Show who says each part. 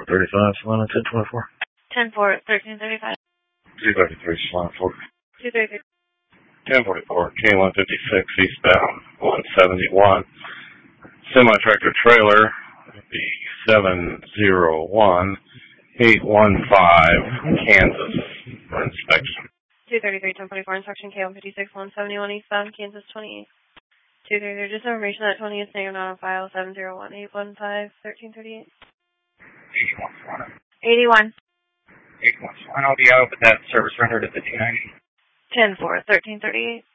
Speaker 1: 10-4-35, Solana 10-24.
Speaker 2: 10-4-13-35.
Speaker 1: 233, Solana 4.
Speaker 2: 233.
Speaker 1: 10-44, K-156, eastbound, 171. Semi-tractor trailer, B701, 815, Kansas, for inspection.
Speaker 2: 233, 1044, inspection K-156, 171, eastbound, Kansas 28. 233, just information that 20 is staying on file, 701-815-1338.
Speaker 3: 81.
Speaker 2: 81.
Speaker 3: 81. I'll be out with that service rendered at the 290.
Speaker 2: 10-4-13-38.